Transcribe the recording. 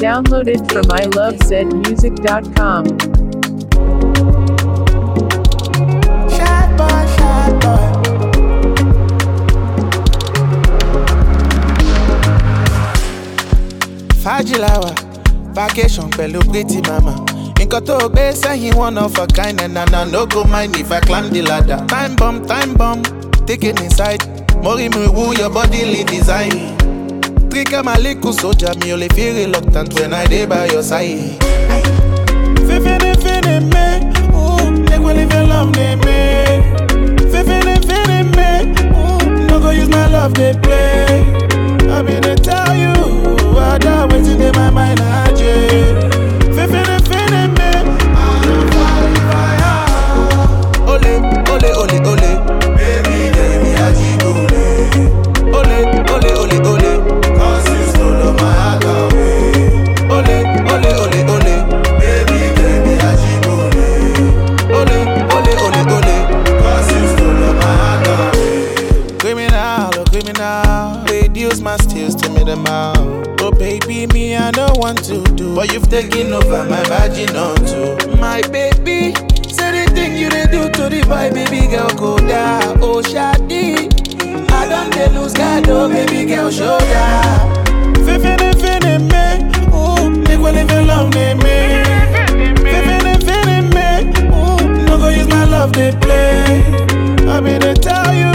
Downloaded from ilovezmusic.com. Shy boy. Fajilawa, vacation pẹ̀lú pretty mama. Nǹkan tó gbé sẹ́yìn one of a kind and I no go mind if I climb the ladder. Time bomb, take it inside. Mori me woo your bodily design. Trika my little soldier, me only feel reluctant when I dey by your side. Fifini me, ooh, they will live in love me. Fifini me, ooh, no go use my love they play. I mean they tell you, I die waiting in my mind, I just. Fifini me, ole. Baby, ajibule. Ole. Cause you stole my heart away. Ole. Baby, ajibule. Ole. Cause you stole my heart away. Criminal. Reduce my steals to me them out. Oh baby, me I don't want to do, but you've taken over my vaginal too. My baby, say the thing you dey do to the boy, baby girl go down. Oh shawty, I don't dey lose God, oh baby girl show down. Fifini me, ooh, make we live in love me. Fifini me, ooh, no go use my love they play. I mean they tell you,